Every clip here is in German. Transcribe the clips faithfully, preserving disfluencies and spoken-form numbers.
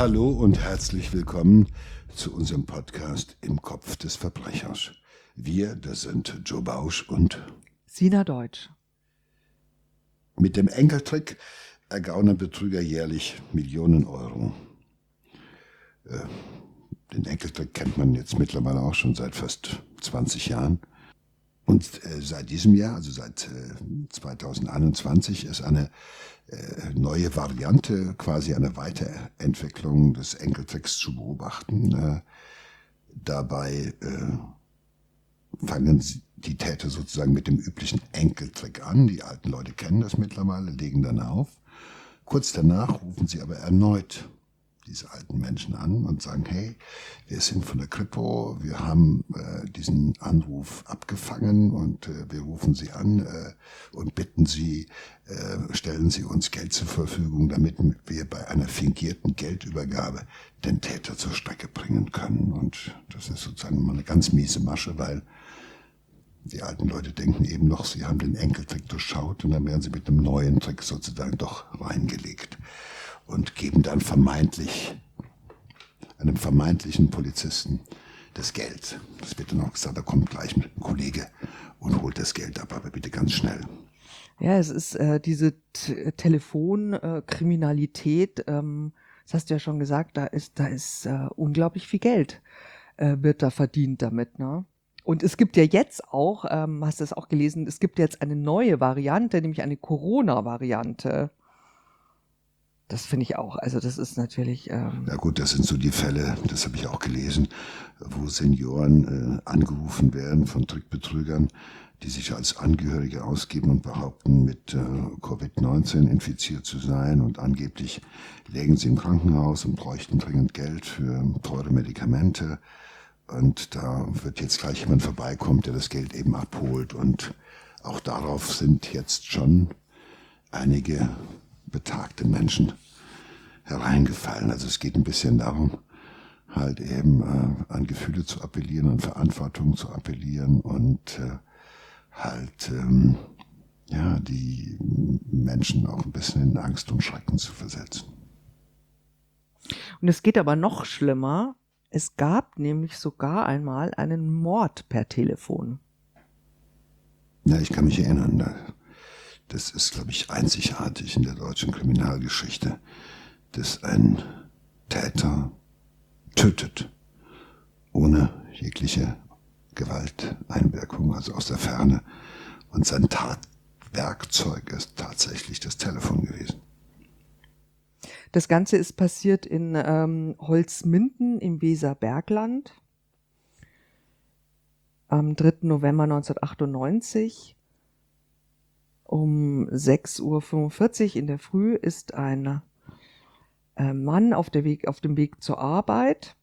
Hallo und herzlich willkommen zu unserem Podcast Im Kopf des Verbrechers. Wir, das sind Joe Bausch und Sina Deutsch. Mit dem Enkeltrick ergaunern Betrüger jährlich Millionen Euro. Äh, den Enkeltrick kennt man jetzt mittlerweile auch schon seit fast zwanzig Jahren. Und äh, seit diesem Jahr, also seit äh, zwanzig einundzwanzig, ist eine äh, neue Variante, quasi eine Weiterentwicklung des Enkeltricks zu beobachten. Äh, dabei äh, fangen die Täter sozusagen mit dem üblichen Enkeltrick an. Die alten Leute kennen das mittlerweile, legen dann auf. Kurz danach rufen sie aber erneut diese alten Menschen an und sagen, hey, wir sind von der Kripo, wir haben äh, diesen Anruf abgefangen und äh, wir rufen Sie an äh, und bitten Sie, äh, stellen Sie uns Geld zur Verfügung, damit wir bei einer fingierten Geldübergabe den Täter zur Strecke bringen können. Und das ist sozusagen mal eine ganz miese Masche, weil die alten Leute denken eben noch, sie haben den Enkeltrick durchschaut und dann werden sie mit einem neuen Trick sozusagen doch reingelegt und geben dann vermeintlich einem vermeintlichen Polizisten das Geld. Das wird dann auch gesagt, da kommt gleich ein Kollege und holt das Geld ab, aber bitte ganz schnell. Ja, es ist äh, diese T- Telefonkriminalität, ähm, das hast du ja schon gesagt, da ist, da ist äh, unglaublich viel Geld, äh, wird da verdient damit, ne? Und es gibt ja jetzt auch, ähm, hast du das auch gelesen, es gibt jetzt eine neue Variante, nämlich eine Corona-Variante. Das finde ich auch, also das ist natürlich... Ähm Ja gut, das sind so die Fälle, das habe ich auch gelesen, wo Senioren äh, angerufen werden von Trickbetrügern, die sich als Angehörige ausgeben und behaupten, mit äh, Covid neunzehn infiziert zu sein und angeblich lägen sie im Krankenhaus und bräuchten dringend Geld für teure Medikamente. Und da wird jetzt gleich jemand vorbeikommen, der das Geld eben abholt. Und auch darauf sind jetzt schon einige betagte Menschen hereingefallen. Also es geht ein bisschen darum, halt eben äh, an Gefühle zu appellieren, an Verantwortung zu appellieren und äh, halt ähm, ja die Menschen auch ein bisschen in Angst und Schrecken zu versetzen. Und es geht aber noch schlimmer. Es gab nämlich sogar einmal einen Mord per Telefon. Ja, ich kann mich erinnern. Das ist, glaube ich, einzigartig in der deutschen Kriminalgeschichte, dass ein Täter tötet, ohne jegliche Gewalteinwirkung, also aus der Ferne. Und sein Tatwerkzeug ist tatsächlich das Telefon gewesen. Das Ganze ist passiert in ähm, Holzminden im Weserbergland am dritten November neunzehnhundertachtundneunzig. Um sechs Uhr fünfundvierzig in der Früh ist ein äh, Mann auf, der Weg, auf dem Weg zur Arbeit.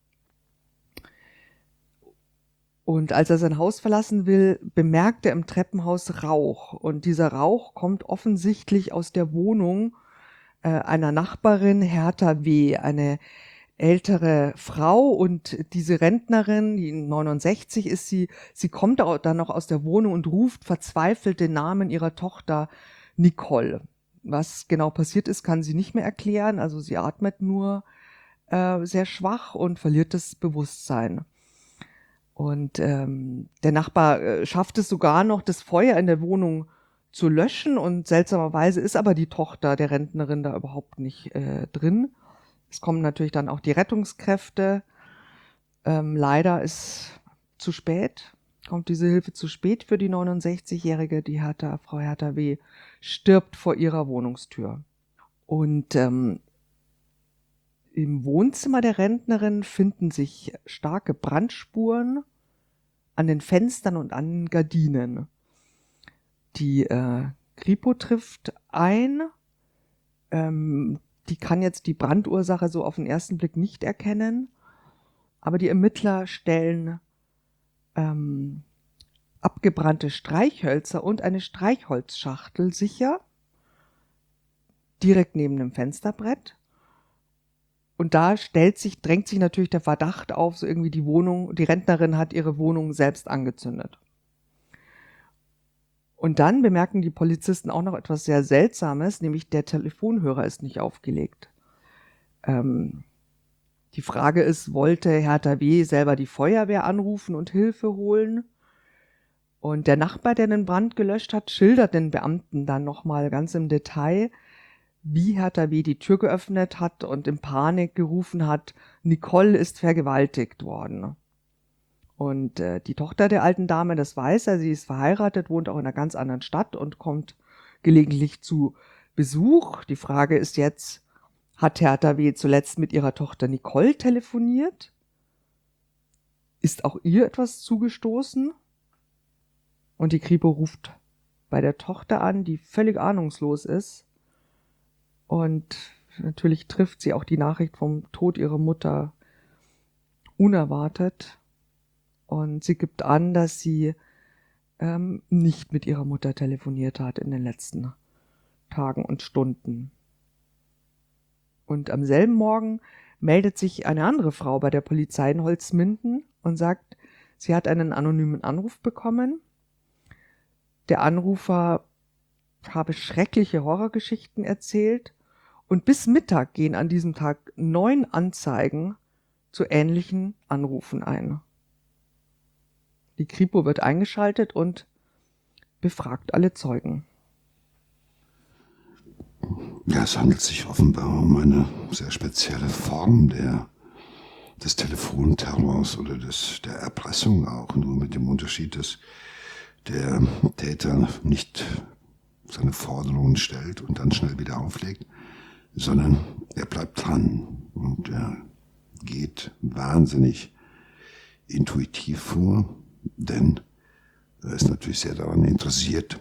Und als er sein Haus verlassen will, bemerkt er im Treppenhaus Rauch. Und dieser Rauch kommt offensichtlich aus der Wohnung äh, einer Nachbarin, Hertha W., eine ältere Frau. Und diese Rentnerin, die neunundsechzig ist sie, sie kommt dann noch aus der Wohnung und ruft verzweifelt den Namen ihrer Tochter Nicole. Was genau passiert ist, kann sie nicht mehr erklären. Also sie atmet nur äh, sehr schwach und verliert das Bewusstsein. Und ähm, der Nachbar äh, schafft es sogar noch, das Feuer in der Wohnung zu löschen. Und seltsamerweise ist aber die Tochter der Rentnerin da überhaupt nicht äh, drin. Es kommen natürlich dann auch die Rettungskräfte. Ähm, leider ist zu spät, kommt diese Hilfe zu spät für die neunundsechzigjährige. Die Hertha, Frau Hertha W. stirbt vor ihrer Wohnungstür. Und ähm, im Wohnzimmer der Rentnerin finden sich starke Brandspuren an den Fenstern und an den Gardinen. Die äh, Kripo trifft ein. Ähm, die kann jetzt die Brandursache so auf den ersten Blick nicht erkennen. Aber die Ermittler stellen ähm, abgebrannte Streichhölzer und eine Streichholzschachtel sicher, direkt neben dem Fensterbrett. Und da stellt sich, drängt sich natürlich der Verdacht auf, so irgendwie die Wohnung, die Rentnerin hat ihre Wohnung selbst angezündet. Und dann bemerken die Polizisten auch noch etwas sehr Seltsames, nämlich der Telefonhörer ist nicht aufgelegt. Ähm, Die Frage ist, wollte Hertha W. selber die Feuerwehr anrufen und Hilfe holen? Und der Nachbar, der den Brand gelöscht hat, schildert den Beamten dann nochmal ganz im Detail, wie Hertha W. die Tür geöffnet hat und in Panik gerufen hat, Nicole ist vergewaltigt worden. Und äh, die Tochter der alten Dame, das weiß er, sie ist verheiratet, wohnt auch in einer ganz anderen Stadt und kommt gelegentlich zu Besuch. Die Frage ist jetzt, hat Hertha W. zuletzt mit ihrer Tochter Nicole telefoniert? Ist auch ihr etwas zugestoßen? Und die Kripo ruft bei der Tochter an, die völlig ahnungslos ist. Und natürlich trifft sie auch die Nachricht vom Tod ihrer Mutter unerwartet. Und sie gibt an, dass sie ähm, nicht mit ihrer Mutter telefoniert hat in den letzten Tagen und Stunden. Und am selben Morgen meldet sich eine andere Frau bei der Polizei in Holzminden und sagt, sie hat einen anonymen Anruf bekommen. Der Anrufer habe schreckliche Horrorgeschichten erzählt und bis Mittag gehen an diesem Tag neun Anzeigen zu ähnlichen Anrufen ein. Die Kripo wird eingeschaltet und befragt alle Zeugen. Ja, es handelt sich offenbar um eine sehr spezielle Form der, des Telefonterrors oder des, der Erpressung auch, nur mit dem Unterschied, dass der Täter nicht seine Forderungen stellt und dann schnell wieder auflegt, sondern er bleibt dran und er geht wahnsinnig intuitiv vor, denn er ist natürlich sehr daran interessiert,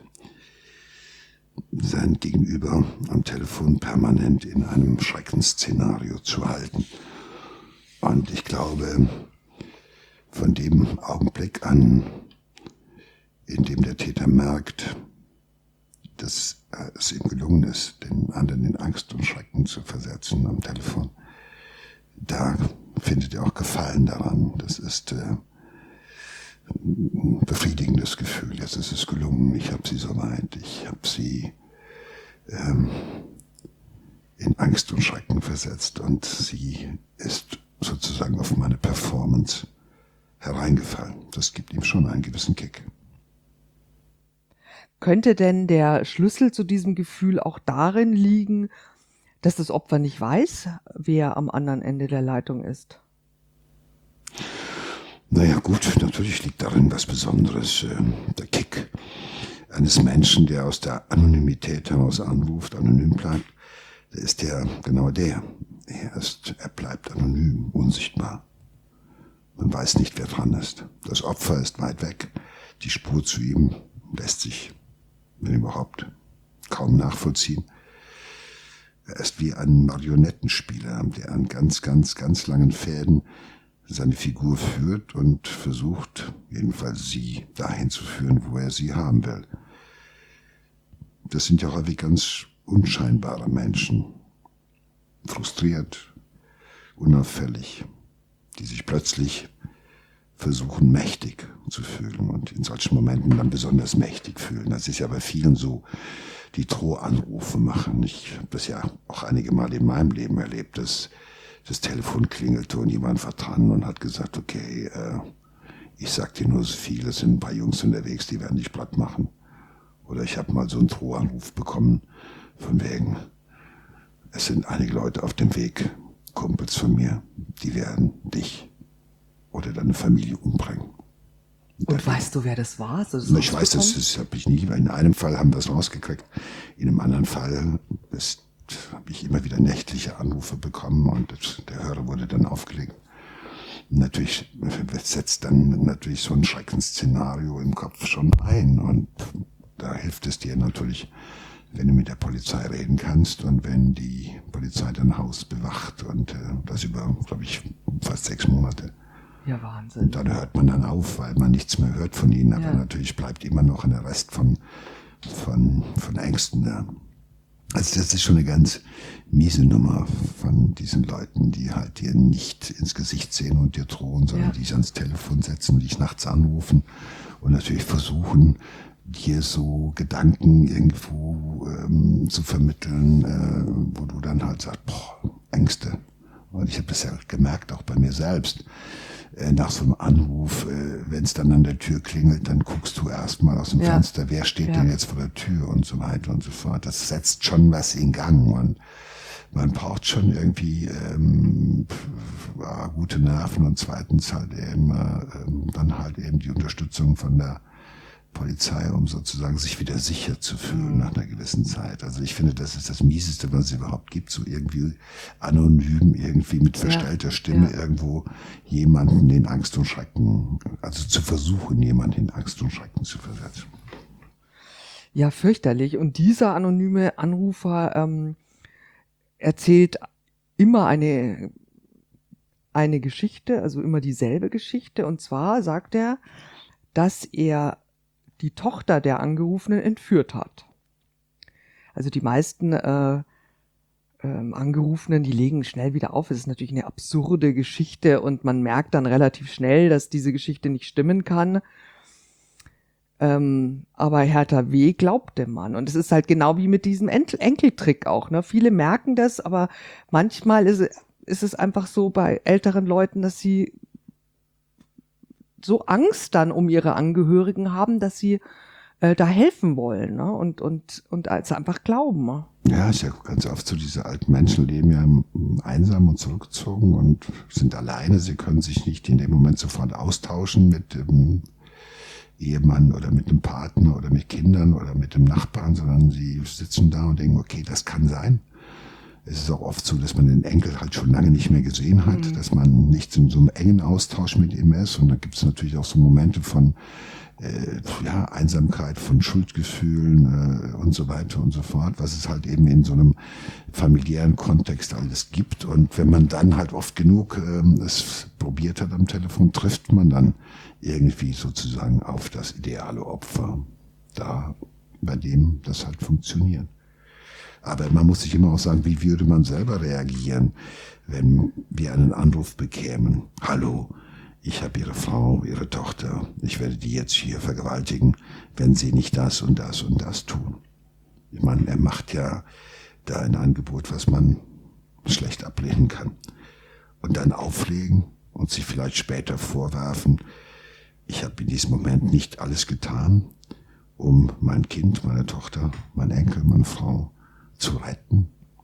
sein Gegenüber am Telefon permanent in einem Schreckensszenario zu halten. Und ich glaube, von dem Augenblick an, in dem der Täter merkt, dass es ihm gelungen ist, den anderen in Angst und Schrecken zu versetzen am Telefon, da findet er auch Gefallen daran. Das ist äh, ein befriedigendes Gefühl. Jetzt ist es gelungen, ich habe sie soweit, ich habe sie ähm, in Angst und Schrecken versetzt und sie ist sozusagen auf meine Performance hereingefallen. Das gibt ihm schon einen gewissen Kick. Könnte denn der Schlüssel zu diesem Gefühl auch darin liegen, dass das Opfer nicht weiß, wer am anderen Ende der Leitung ist? Naja gut, natürlich liegt darin was Besonderes. Der Kick eines Menschen, der aus der Anonymität heraus anruft, anonym bleibt, der ist ja genau der. Er, ist, er bleibt anonym, unsichtbar. Man weiß nicht, wer dran ist. Das Opfer ist weit weg. Die Spur zu ihm lässt sich, wenn überhaupt, kaum nachvollziehen. Er ist wie ein Marionettenspieler, der an ganz, ganz, ganz langen Fäden seine Figur führt und versucht, jedenfalls sie dahin zu führen, wo er sie haben will. Das sind ja häufig ganz unscheinbare Menschen, frustriert, unauffällig, die sich plötzlich versuchen, mächtig zu fühlen und in solchen Momenten dann besonders mächtig fühlen. Das ist ja bei vielen so, die Drohanrufe machen. Ich habe das ja auch einige Mal in meinem Leben erlebt, dass das Telefon klingelte und jemand war dran und hat gesagt, okay, äh, ich sag dir nur so viel, es sind ein paar Jungs unterwegs, die werden dich platt machen. Oder ich habe mal so einen Drohanruf bekommen, von wegen, es sind einige Leute auf dem Weg, Kumpels von mir, die werden dich oder deine Familie umbringen. Und weißt du, wer das war? Hast du das ich weiß, das, das habe ich nie, weil in einem Fall haben wir es rausgekriegt, in einem anderen Fall ist habe ich immer wieder nächtliche Anrufe bekommen und das, der Hörer wurde dann aufgelegt. Und natürlich setzt dann natürlich so ein Schreckensszenario im Kopf schon ein und da hilft es dir natürlich, wenn du mit der Polizei reden kannst und wenn die Polizei dein Haus bewacht und äh, das über, glaube ich, fast sechs Monate. Ja, Wahnsinn. Und dann hört man dann auf, weil man nichts mehr hört von ihnen, aber ja, natürlich bleibt immer noch ein Rest von, von, von Ängsten da. Also das ist schon eine ganz miese Nummer von diesen Leuten, die halt dir nicht ins Gesicht sehen und dir drohen, sondern ja, die dich ans Telefon setzen und dich nachts anrufen und natürlich versuchen, dir so Gedanken irgendwo ähm, zu vermitteln, äh, wo du dann halt sagst, boah, Ängste. Und ich habe das ja gemerkt, auch bei mir selbst. Äh, nach so einem Anruf, äh, wenn es dann an der Tür klingelt, dann guckst du erstmal aus dem Ja. Fenster, wer steht Ja. denn jetzt vor der Tür und so weiter und so fort. Das setzt schon was in Gang und man braucht schon irgendwie ähm, ja, gute Nerven und zweitens halt eben äh, dann halt eben die Unterstützung von der Polizei, um sozusagen sich wieder sicher zu fühlen nach einer gewissen Zeit. Also ich finde, das ist das Mieseste, was es überhaupt gibt, so irgendwie anonym, irgendwie mit verstellter Stimme ja. irgendwo jemanden in Angst und Schrecken, also zu versuchen, jemanden in Angst und Schrecken zu versetzen. Ja, fürchterlich. Und dieser anonyme Anrufer ähm, erzählt immer eine, eine Geschichte, also immer dieselbe Geschichte. Und zwar sagt er, dass er die Tochter der Angerufenen entführt hat. Also die meisten äh, ähm, Angerufenen, die legen schnell wieder auf. Es ist natürlich eine absurde Geschichte und man merkt dann relativ schnell, dass diese Geschichte nicht stimmen kann. Ähm, aber Hertha W. glaubt dem Mann. Und es ist halt genau wie mit diesem Enkel Enkeltrick auch. Ne? Viele merken das, aber manchmal ist, ist es einfach so bei älteren Leuten, dass sie so Angst dann um ihre Angehörigen haben, dass sie äh, da helfen wollen, ne? und, und, und als einfach glauben. Ne? Ja, ist ja ganz oft so, diese alten Menschen leben ja einsam und zurückgezogen und sind alleine. Sie können sich nicht in dem Moment sofort austauschen mit dem Ehemann oder mit dem Partner oder mit Kindern oder mit dem Nachbarn, sondern sie sitzen da und denken, okay, das kann sein. Es ist auch oft so, dass man den Enkel halt schon lange nicht mehr gesehen hat, mhm. dass man nicht in so einem engen Austausch mit ihm ist. Und da gibt es natürlich auch so Momente von äh, ja, Einsamkeit, von Schuldgefühlen äh, und so weiter und so fort, was es halt eben in so einem familiären Kontext alles gibt. Und wenn man dann halt oft genug äh, es probiert hat am Telefon, trifft man dann irgendwie sozusagen auf das ideale Opfer, da bei dem das halt funktioniert. Aber man muss sich immer auch sagen, wie würde man selber reagieren, wenn wir einen Anruf bekämen. Hallo, ich habe Ihre Frau, Ihre Tochter, ich werde die jetzt hier vergewaltigen, wenn Sie nicht das und das und das tun. Ich meine, er macht ja da ein Angebot, was man schlecht ablehnen kann. Und dann auflegen und sich vielleicht später vorwerfen, ich habe in diesem Moment nicht alles getan, um mein Kind, meine Tochter, mein Enkel, meine Frau zu retten.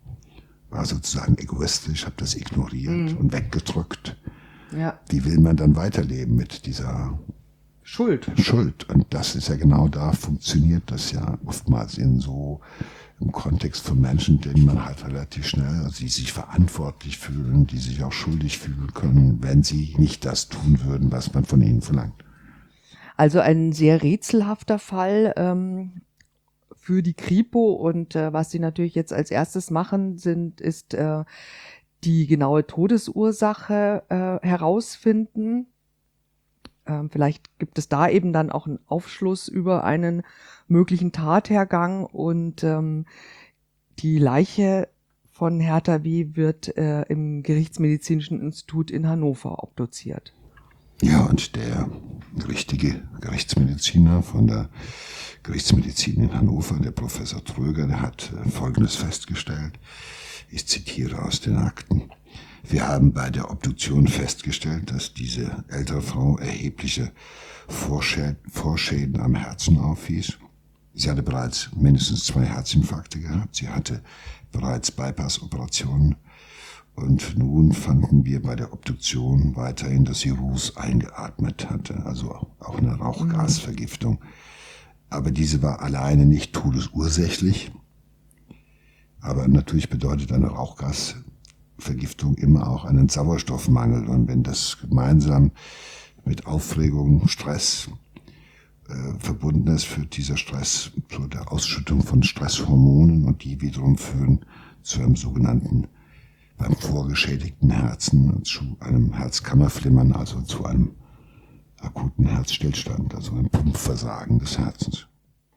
War sozusagen egoistisch, habe das ignoriert mhm. und weggedrückt. Ja. Wie will man dann weiterleben mit dieser Schuld? Schuld. Und das ist ja genau da, funktioniert das ja oftmals in so im Kontext von Menschen, denen man halt relativ schnell, also die sich verantwortlich fühlen, die sich auch schuldig fühlen können, wenn sie nicht das tun würden, was man von ihnen verlangt. Also ein sehr rätselhafter Fall ähm, für die Kripo und äh, was sie natürlich jetzt als erstes machen, sind, ist äh, die genaue Todesursache äh, herausfinden. Ähm, vielleicht gibt es da eben dann auch einen Aufschluss über einen möglichen Tathergang und ähm, die Leiche von Hertha W. wird äh, im Gerichtsmedizinischen Institut in Hannover obduziert. Ja, und der richtige Gerichtsmediziner von der Gerichtsmedizin in Hannover, der Professor Tröger, der hat Folgendes festgestellt. Ich zitiere aus den Akten. Wir haben bei der Obduktion festgestellt, dass diese ältere Frau erhebliche Vorschä- Vorschäden am Herzen aufwies. Sie hatte bereits mindestens zwei Herzinfarkte gehabt. Sie hatte bereits Bypass-Operationen. Und nun fanden wir bei der Obduktion weiterhin, dass sie Ruß eingeatmet hatte, also auch eine Rauchgasvergiftung. Aber diese war alleine nicht todesursächlich. Aber natürlich bedeutet eine Rauchgasvergiftung immer auch einen Sauerstoffmangel. Und wenn das gemeinsam mit Aufregung, Stress äh, verbunden ist, führt dieser Stress zu der Ausschüttung von Stresshormonen und die wiederum führen zu einem sogenannten beim vorgeschädigten Herzen zu einem Herzkammerflimmern, also zu einem akuten Herzstillstand, also einem Pumpversagen des Herzens.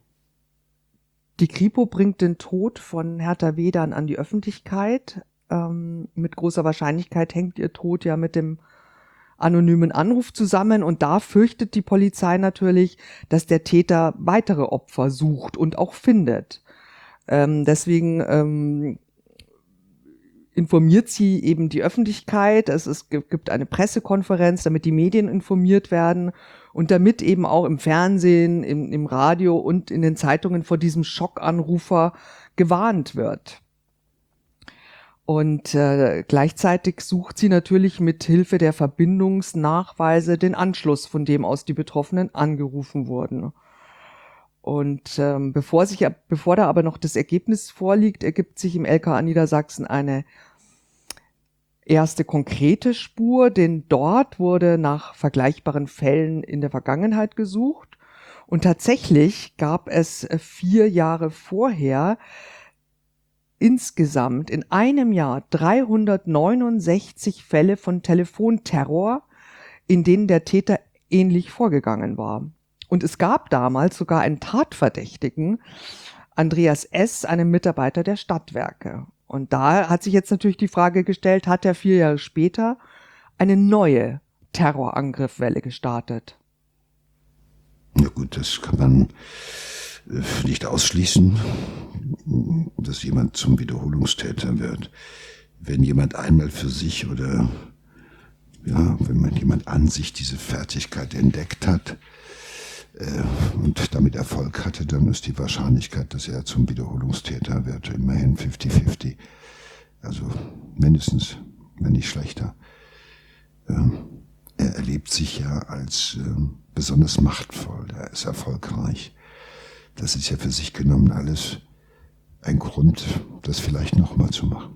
Die Kripo bringt den Tod von Hertha W. dann an die Öffentlichkeit. Ähm, mit großer Wahrscheinlichkeit hängt ihr Tod ja mit dem anonymen Anruf zusammen und da fürchtet die Polizei natürlich, dass der Täter weitere Opfer sucht und auch findet. Ähm, deswegen ähm, informiert sie eben die Öffentlichkeit. Es ist, gibt eine Pressekonferenz, damit die Medien informiert werden und damit eben auch im Fernsehen, im, im Radio und in den Zeitungen vor diesem Schockanrufer gewarnt wird. Und äh, gleichzeitig sucht sie natürlich mit Hilfe der Verbindungsnachweise den Anschluss, von dem aus die Betroffenen angerufen wurden. Und ähm, bevor sich, bevor da aber noch das Ergebnis vorliegt, ergibt sich im L K A Niedersachsen eine erste konkrete Spur, denn dort wurde nach vergleichbaren Fällen in der Vergangenheit gesucht. Und tatsächlich gab es vier Jahre vorher insgesamt in einem Jahr dreihundertneunundsechzig Fälle von Telefonterror, in denen der Täter ähnlich vorgegangen war. Und es gab damals sogar einen Tatverdächtigen, Andreas S., einen Mitarbeiter der Stadtwerke. Und da hat sich jetzt natürlich die Frage gestellt, hat er vier Jahre später eine neue Terrorangriffwelle gestartet? Na gut, das kann man nicht ausschließen, dass jemand zum Wiederholungstäter wird. Wenn jemand einmal für sich oder ja, wenn man jemand an sich diese Fertigkeit entdeckt hat äh, und damit Erfolg hatte, dann ist die Wahrscheinlichkeit, dass er zum Wiederholungstäter wird, immerhin fifty fifty. Also mindestens, wenn nicht schlechter. Ähm, er erlebt sich ja als äh, besonders machtvoll, er ist erfolgreich. Das ist ja für sich genommen alles ein Grund, das vielleicht nochmal zu machen.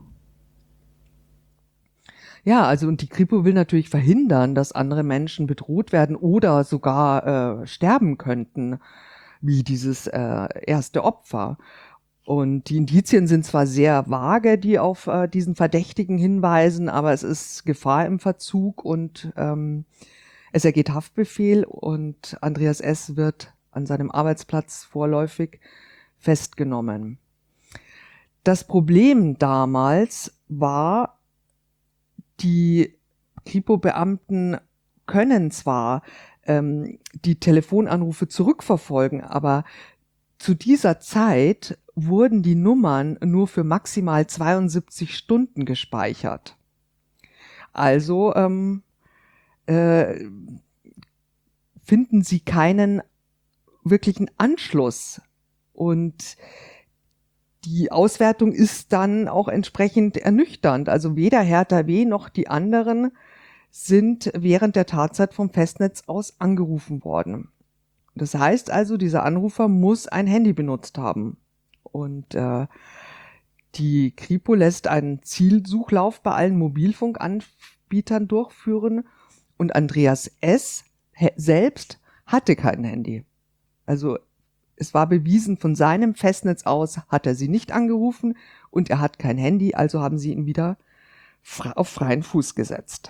Ja, also und die Kripo will natürlich verhindern, dass andere Menschen bedroht werden oder sogar äh, sterben könnten, wie dieses äh, erste Opfer. Und die Indizien sind zwar sehr vage, die auf äh, diesen Verdächtigen hinweisen, aber es ist Gefahr im Verzug und ähm, es ergeht Haftbefehl und Andreas S. wird an seinem Arbeitsplatz vorläufig festgenommen. Das Problem damals war, die Kripo-Beamten können zwar ähm, die Telefonanrufe zurückverfolgen, aber zu dieser Zeit wurden die Nummern nur für maximal zweiundsiebzig Stunden gespeichert. Also ähm, äh, finden sie keinen wirklichen Anschluss. Und die Auswertung ist dann auch entsprechend ernüchternd. Also weder Hertha W. noch die anderen sind während der Tatzeit vom Festnetz aus angerufen worden. Das heißt also, dieser Anrufer muss ein Handy benutzt haben. Und äh, die Kripo lässt einen Zielsuchlauf bei allen Mobilfunkanbietern durchführen und Andreas S. selbst hatte kein Handy. Also es war bewiesen, von seinem Festnetz aus hat er sie nicht angerufen und er hat kein Handy, also haben sie ihn wieder auf freien Fuß gesetzt.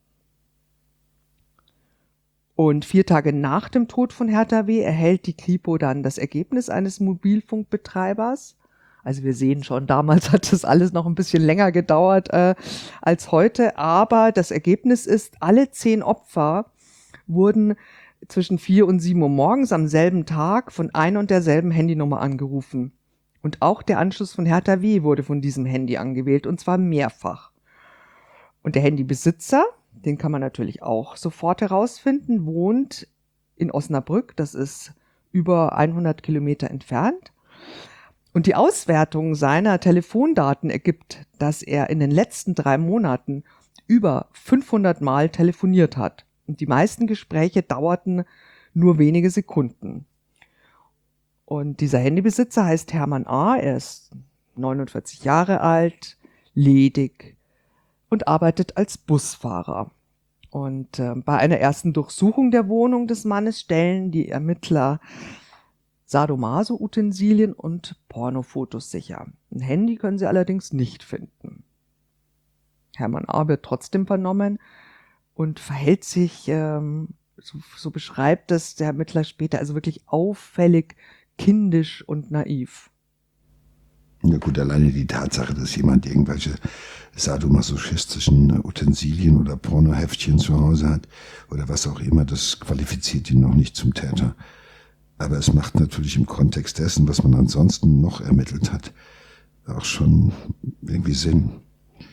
Und vier Tage nach dem Tod von Hertha W. erhält die Kripo dann das Ergebnis eines Mobilfunkbetreibers. Also wir sehen schon, damals hat das alles noch ein bisschen länger gedauert äh, als heute, aber das Ergebnis ist, alle zehn Opfer wurden zwischen vier und sieben Uhr morgens am selben Tag von einer und derselben Handynummer angerufen. Und auch der Anschluss von Hertha W. wurde von diesem Handy angewählt, und zwar mehrfach. Und der Handybesitzer, den kann man natürlich auch sofort herausfinden, wohnt in Osnabrück, das ist über hundert Kilometer entfernt. Und die Auswertung seiner Telefondaten ergibt, dass er in den letzten drei Monaten über fünfhundert Mal telefoniert hat. Und die meisten Gespräche dauerten nur wenige Sekunden. Und dieser Handybesitzer heißt Hermann A., er ist neunundvierzig Jahre alt, ledig und arbeitet als Busfahrer. Und äh, bei einer ersten Durchsuchung der Wohnung des Mannes stellen die Ermittler Sadomaso-Utensilien und Pornofotos sicher. Ein Handy können sie allerdings nicht finden. Hermann A. wird trotzdem vernommen und verhält sich, ähm, so, so beschreibt es der Ermittler später, also wirklich auffällig kindisch und naiv. Ja gut, alleine die Tatsache, dass jemand irgendwelche sadomasochistischen Utensilien oder Pornoheftchen zu Hause hat oder was auch immer, das qualifiziert ihn noch nicht zum Täter. Aber es macht natürlich im Kontext dessen, was man ansonsten noch ermittelt hat, auch schon irgendwie Sinn.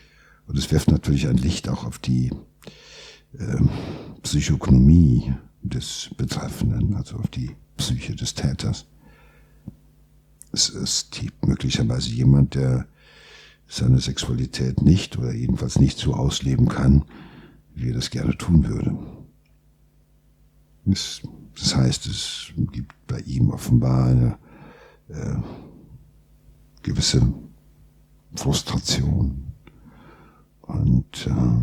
Und es wirft natürlich ein Licht auch auf die äh, Psychognomie des Betreffenden, also auf die Psyche des Täters. Es ist möglicherweise jemand, der seine Sexualität nicht oder jedenfalls nicht so ausleben kann, wie er das gerne tun würde. Es, das heißt, es gibt bei ihm offenbar eine äh, gewisse Frustration und äh,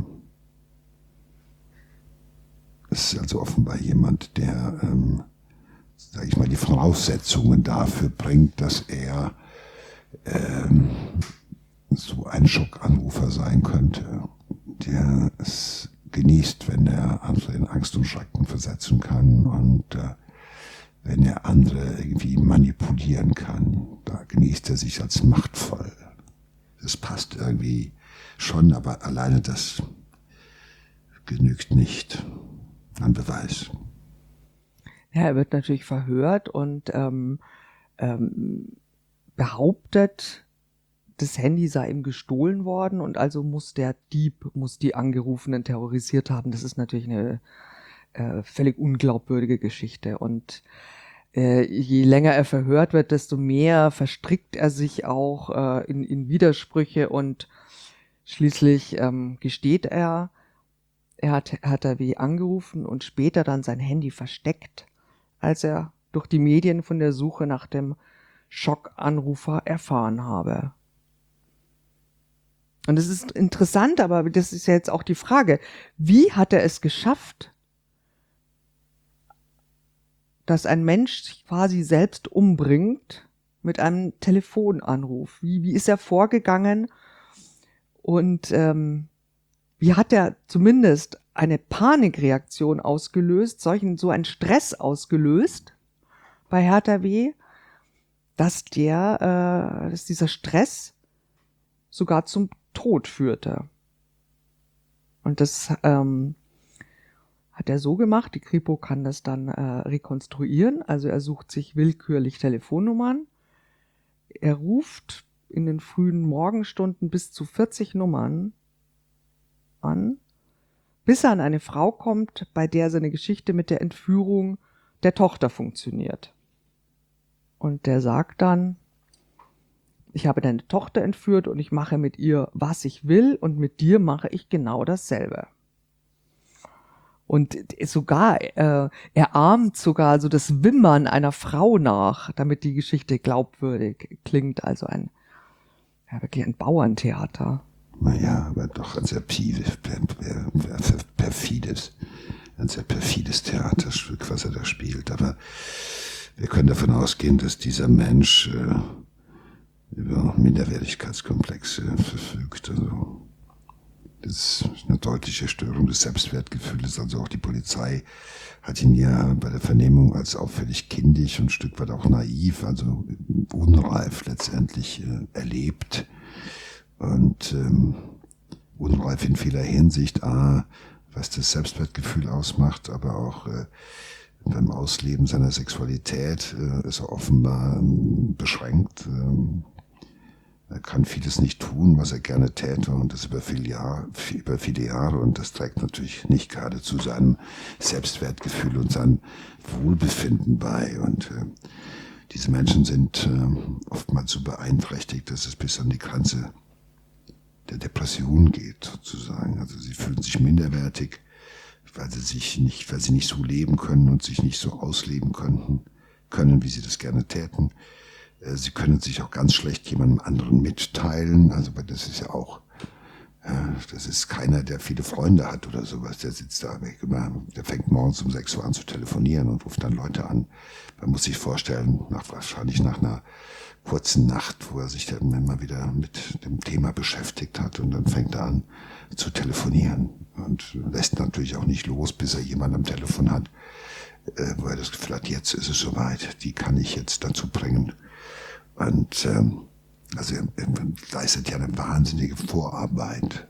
es ist also offenbar jemand, der, ähm, sage ich mal, die Voraussetzungen dafür bringt, dass er ähm, so ein Schockanrufer sein könnte, der es genießt, wenn er andere in Angst und Schrecken versetzen kann und äh, wenn er andere irgendwie manipulieren kann, da genießt er sich als machtvoll. Das passt irgendwie schon, aber alleine das genügt nicht an Beweis. Ja, er wird natürlich verhört und ähm, ähm, behauptet, das Handy sei ihm gestohlen worden und also muss der Dieb, muss die Angerufenen terrorisiert haben. Das ist natürlich eine äh, völlig unglaubwürdige Geschichte. Und äh, je länger er verhört wird, desto mehr verstrickt er sich auch äh, in, in Widersprüche und schließlich ähm, gesteht er, er hat, hat er wie angerufen und später dann sein Handy versteckt, als er durch die Medien von der Suche nach dem Schockanrufer erfahren habe. Und es ist interessant, aber das ist ja jetzt auch die Frage, wie hat er es geschafft, dass ein Mensch sich quasi selbst umbringt mit einem Telefonanruf? Wie, wie ist er vorgegangen und ähm, wie hat er zumindest eine Panikreaktion ausgelöst, solchen so einen Stress ausgelöst bei Hertha W., dass der, äh, dass dieser Stress sogar zum Tod führte. Und das ähm, hat er so gemacht, die Kripo kann das dann äh, rekonstruieren, also er sucht sich willkürlich Telefonnummern, er ruft in den frühen Morgenstunden bis zu vierzig Nummern an, bis er an eine Frau kommt, bei der seine Geschichte mit der Entführung der Tochter funktioniert. Und der sagt dann, ich habe deine Tochter entführt und ich mache mit ihr, was ich will und mit dir mache ich genau dasselbe. Und sogar, äh, er ahmt sogar so das Wimmern einer Frau nach, damit die Geschichte glaubwürdig klingt. Also ein, ja, wirklich ein Bauerntheater. Naja, aber doch ein sehr perfides, perfides, ein sehr perfides Theaterstück, was er da spielt. Aber wir können davon ausgehen, dass dieser Mensch äh, über Minderwertigkeitskomplexe verfügt. Also das ist eine deutliche Störung des Selbstwertgefühls. Also auch die Polizei hat ihn ja bei der Vernehmung als auffällig kindisch und ein Stück weit auch naiv, also unreif letztendlich äh, erlebt. Und ähm, unreif in vieler Hinsicht, a, was das Selbstwertgefühl ausmacht, aber auch äh, beim Ausleben seiner Sexualität äh, ist er offenbar ähm, beschränkt. Ähm, er kann vieles nicht tun, was er gerne täte, und das über viele Jahre, über viele Jahre, und das trägt natürlich nicht gerade zu seinem Selbstwertgefühl und seinem Wohlbefinden bei. Und äh, diese Menschen sind äh, oftmals so beeinträchtigt, dass es bis an die Grenze der Depression geht, sozusagen. Also sie fühlen sich minderwertig, weil sie sich nicht, weil sie nicht so leben können und sich nicht so ausleben könnten, können, wie sie das gerne täten. Sie können sich auch ganz schlecht jemandem anderen mitteilen. Also das ist ja auch, das ist keiner, der viele Freunde hat oder sowas. Der sitzt da, der fängt morgens um sechs Uhr an zu telefonieren und ruft dann Leute an. Man muss sich vorstellen, nach, wahrscheinlich nach einer kurzen Nacht, wo er sich dann immer wieder mit dem Thema beschäftigt hat, und dann fängt er an zu telefonieren und lässt natürlich auch nicht los, bis er jemanden am Telefon hat, wo er das Gefühl hat, jetzt ist es soweit, die kann ich jetzt dazu bringen. Und ähm, also er, er leistet ja eine wahnsinnige Vorarbeit.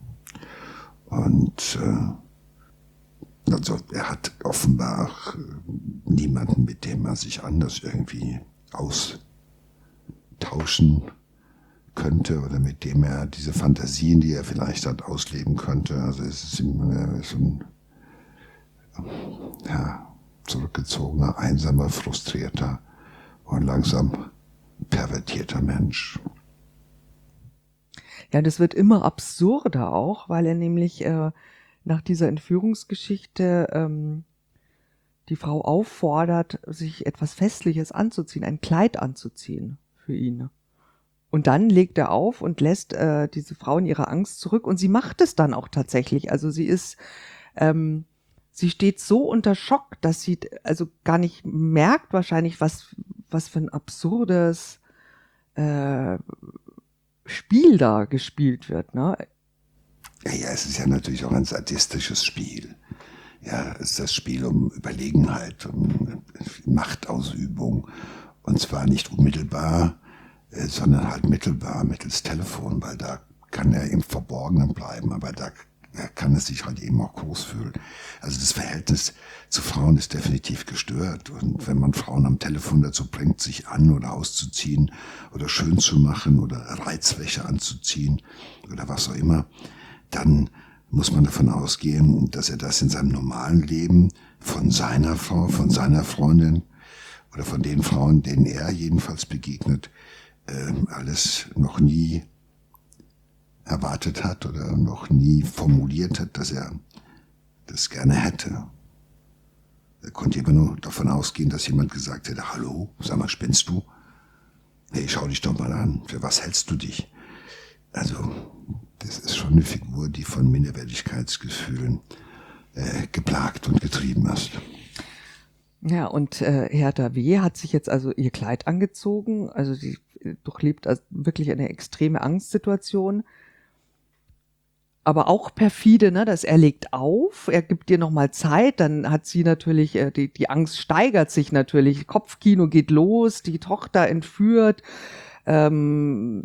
Und äh, also er hat offenbar niemanden, mit dem er sich anders irgendwie austauschen könnte oder mit dem er diese Fantasien, die er vielleicht hat, ausleben könnte. Also es ist ihm so ein ja, zurückgezogener, einsamer, frustrierter und langsam pervertierter Mensch. Ja, das wird immer absurder auch, weil er nämlich äh, nach dieser Entführungsgeschichte ähm, die Frau auffordert, sich etwas Festliches anzuziehen, ein Kleid anzuziehen für ihn. Und dann legt er auf und lässt äh, diese Frau in ihrer Angst zurück und sie macht es dann auch tatsächlich. Also sie ist, ähm, sie steht so unter Schock, dass sie also gar nicht merkt wahrscheinlich, was, was für ein absurdes äh, Spiel da gespielt wird, ne? Ja, ja, es ist ja natürlich auch ein sadistisches Spiel. Ja, es ist das Spiel um Überlegenheit, um Machtausübung. Und zwar nicht unmittelbar, äh, sondern halt mittelbar, mittels Telefon, weil da kann er im Verborgenen bleiben, aber da kann es sich halt eben auch groß fühlen. Also das Verhältnis zu Frauen ist definitiv gestört. Und wenn man Frauen am Telefon dazu bringt, sich an- oder auszuziehen oder schön zu machen oder Reizwäsche anzuziehen oder was auch immer, dann muss man davon ausgehen, dass er das in seinem normalen Leben von seiner Frau, von seiner Freundin oder von den Frauen, denen er jedenfalls begegnet, äh, alles noch nie erwartet hat oder noch nie formuliert hat, dass er das gerne hätte. Er konnte immer nur davon ausgehen, dass jemand gesagt hätte, hallo, sag mal, spinnst du? Hey, schau dich doch mal an, für was hältst du dich? Also, das ist schon eine Figur, die von Minderwertigkeitsgefühlen äh, geplagt und getrieben ist. Ja, und äh, Hertha W. hat sich jetzt also ihr Kleid angezogen, also sie durchlebt also wirklich eine extreme Angstsituation. Aber auch perfide, ne, dass er legt auf, er gibt dir nochmal Zeit, dann hat sie natürlich, äh, die, die Angst steigert sich natürlich, Kopfkino geht los, die Tochter entführt, ähm,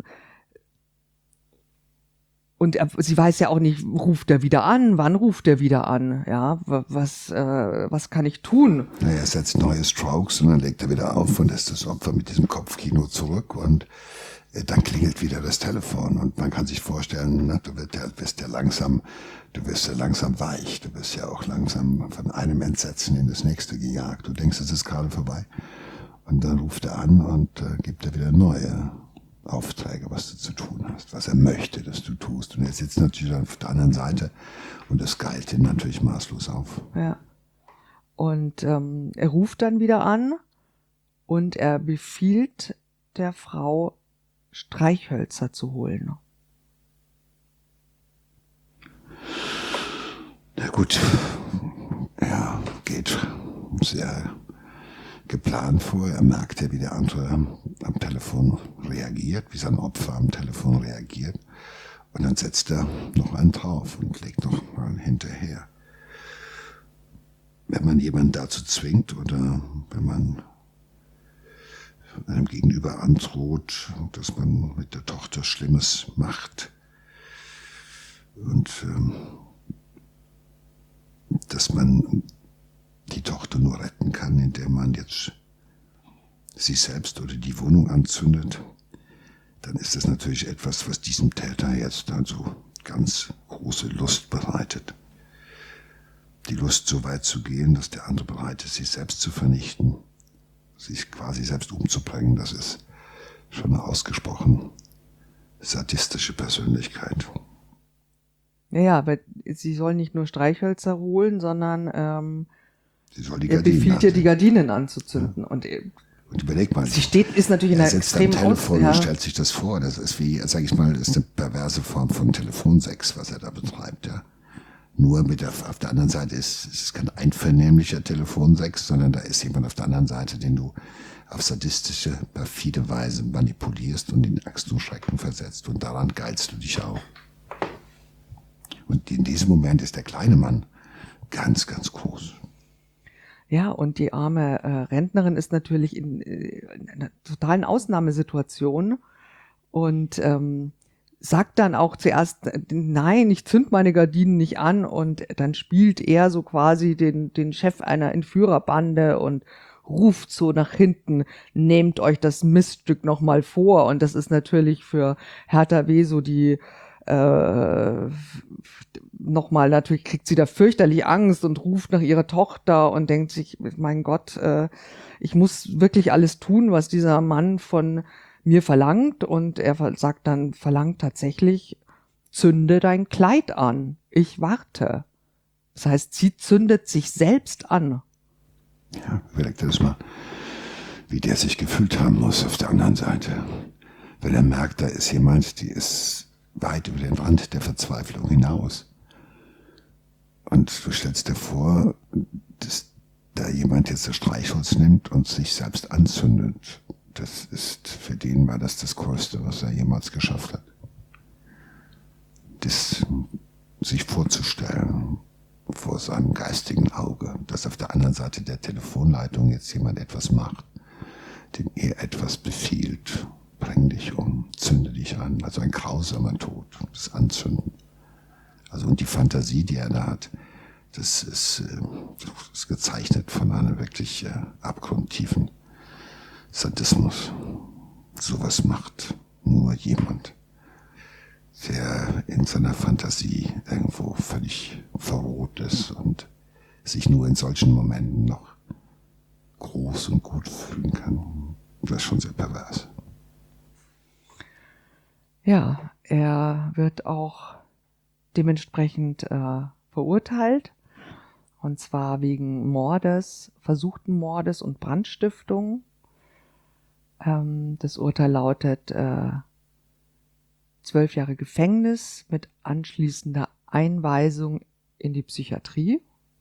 und er, sie weiß ja auch nicht, ruft er wieder an, wann ruft er wieder an, ja, was, äh, was kann ich tun? Na, er setzt neue Strokes und dann legt er wieder auf und lässt das Opfer mit diesem Kopfkino zurück und dann klingelt wieder das Telefon und man kann sich vorstellen, ne, du wirst ja, wirst ja langsam, du wirst ja langsam weich, du wirst ja auch langsam von einem Entsetzen in das nächste gejagt. Du denkst, es ist gerade vorbei und dann ruft er an und äh, gibt dir wieder neue Aufträge, was du zu tun hast, was er möchte, dass du tust. Und er sitzt natürlich auf der anderen Seite und das geilt ihn natürlich maßlos auf. Ja. Und ähm, er ruft dann wieder an und er befiehlt der Frau, Streichhölzer zu holen. Na gut, ja, geht sehr geplant vor. Er merkt ja, wie der andere am Telefon reagiert, wie sein Opfer am Telefon reagiert. Und dann setzt er noch einen drauf und legt noch mal hinterher. Wenn man jemanden dazu zwingt oder wenn man einem Gegenüber androht, dass man mit der Tochter Schlimmes macht und ähm, dass man die Tochter nur retten kann, indem man jetzt sich selbst oder die Wohnung anzündet, dann ist das natürlich etwas, was diesem Täter jetzt also ganz große Lust bereitet. Die Lust, so weit zu gehen, dass der andere bereit ist, sich selbst zu vernichten, sich quasi selbst umzubringen, das ist schon eine ausgesprochen sadistische Persönlichkeit. Ja, aber sie soll nicht nur Streichhölzer holen, sondern ähm, sie soll die er Gardinen befiehlt ihr, die anziehen. Gardinen anzuzünden. Ja. Und, und überleg mal, sie steht, ist natürlich in einer extremen Aus. Telefon ja. und stellt sich das vor. Das ist wie, sag ich mal, das ist eine perverse Form von Telefonsex, was er da betreibt, ja. Nur mit der, auf der anderen Seite ist es ist kein einvernehmlicher Telefonsex, sondern da ist jemand auf der anderen Seite, den du auf sadistische, perfide Weise manipulierst und in Angst und Schrecken versetzt. Und daran geilst du dich auch. Und in diesem Moment ist der kleine Mann ganz, ganz groß. Ja, und die arme äh, Rentnerin ist natürlich in, äh, in einer totalen Ausnahmesituation und ähm, sagt dann auch zuerst, nein, ich zünd meine Gardinen nicht an, und dann spielt er so quasi den, den Chef einer Entführerbande und ruft so nach hinten, nehmt euch das Miststück nochmal vor. Und das ist natürlich für Hertha W. so die, äh, nochmal, natürlich kriegt sie da fürchterlich Angst und ruft nach ihrer Tochter und denkt sich, mein Gott, äh, ich muss wirklich alles tun, was dieser Mann von mir verlangt. Und er sagt dann, verlangt tatsächlich, zünde dein Kleid an, ich warte. Das heißt, sie zündet sich selbst an. Ja, überleg dir das mal, wie der sich gefühlt haben muss auf der anderen Seite. Wenn er merkt, da ist jemand, die ist weit über den Rand der Verzweiflung hinaus. Und du stellst dir vor, dass da jemand jetzt das Streichholz nimmt und sich selbst anzündet. Das ist, für den war das das Größte, was er jemals geschafft hat. Das sich vorzustellen vor seinem geistigen Auge, dass auf der anderen Seite der Telefonleitung jetzt jemand etwas macht, dem er etwas befiehlt. Bring dich um, zünde dich an. Also ein grausamer Tod, das Anzünden. Also und die Fantasie, die er da hat, das ist, das ist gezeichnet von einem wirklich abgrundtiefen Sadismus. Sowas macht nur jemand, der in seiner Fantasie irgendwo völlig verroht ist und sich nur in solchen Momenten noch groß und gut fühlen kann. Das ist schon sehr pervers. Ja, er wird auch dementsprechend äh, verurteilt. Und zwar wegen Mordes, versuchten Mordes und Brandstiftung. Ähm, das Urteil lautet äh, zwölf Jahre Gefängnis mit anschließender Einweisung in die Psychiatrie.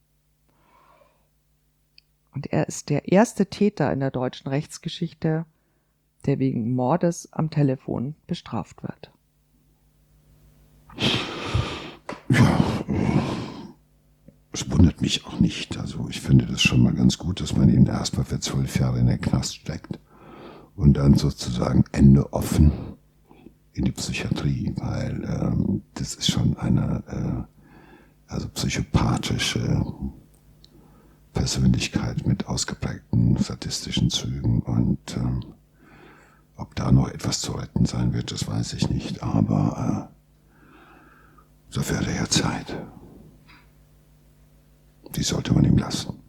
Und er ist der erste Täter in der deutschen Rechtsgeschichte, der wegen Mordes am Telefon bestraft wird. Ja, es wundert mich auch nicht. Also ich finde das schon mal ganz gut, dass man ihn erstmal für zwölf Jahre in den Knast steckt und dann sozusagen Ende offen in die Psychiatrie, weil ähm, das ist schon eine äh, also psychopathische Persönlichkeit mit ausgeprägten sadistischen Zügen und ähm, ob da noch etwas zu retten sein wird, das weiß ich nicht, aber äh, so wäre ja Zeit. Die sollte man ihm lassen.